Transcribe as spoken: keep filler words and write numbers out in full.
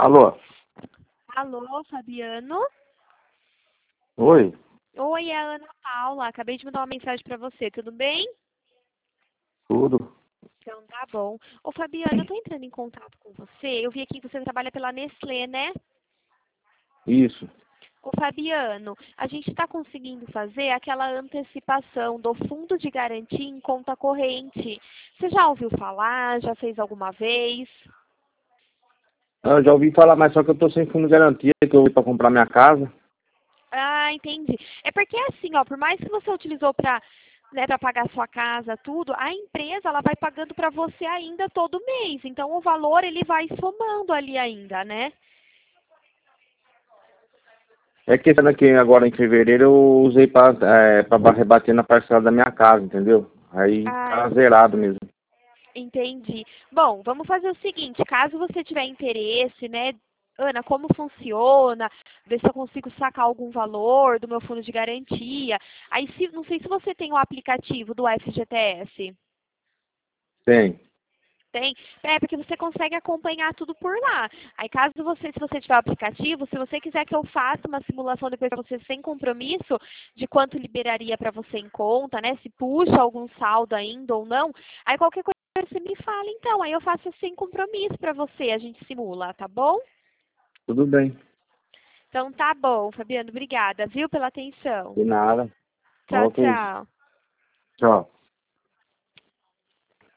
Alô? Alô, Fabiano? Oi? Oi, é a Ana Paula. Acabei de mandar uma mensagem para você, tudo bem? Tudo? Então tá bom. Ô, Fabiano, eu tô entrando em contato com você. Eu vi aqui que você trabalha pela Nestlé, né? Isso. Ô, Fabiano, a gente está conseguindo fazer aquela antecipação do fundo de garantia em conta corrente. Você já ouviu falar? Já fez alguma vez? Eu já ouvi falar, mas só que eu tô sem fundo de garantia, que eu ouvi pra comprar minha casa. Ah, entendi. É porque assim, ó, por mais que você utilizou para, né, para pagar sua casa, tudo, a empresa ela vai pagando para você ainda todo mês. Então o valor ele vai somando ali ainda, né? É que esse ano aqui, agora em fevereiro, eu usei pra, é, pra rebater na parcela da minha casa, entendeu? Aí Ah, tá zerado mesmo. entendi. Bom, vamos fazer o seguinte, caso você tiver interesse, né, Ana, como funciona, ver se eu consigo sacar algum valor do meu fundo de garantia. Aí, se, não sei se você tem o aplicativo do F G T S. Tem. Tem? É, porque você consegue acompanhar tudo por lá. Aí, caso você, se você tiver o aplicativo, se você quiser que eu faça uma simulação depois para você sem compromisso de quanto liberaria para você em conta, né? Se puxa algum saldo ainda ou não, aí qualquer coisa você me fala, então. Aí eu faço sem compromisso para você, a gente simula, tá bom? Tudo bem. Então tá bom, Fabiano, obrigada, viu, pela atenção. De nada. Tchau, Ok. tchau. Tchau.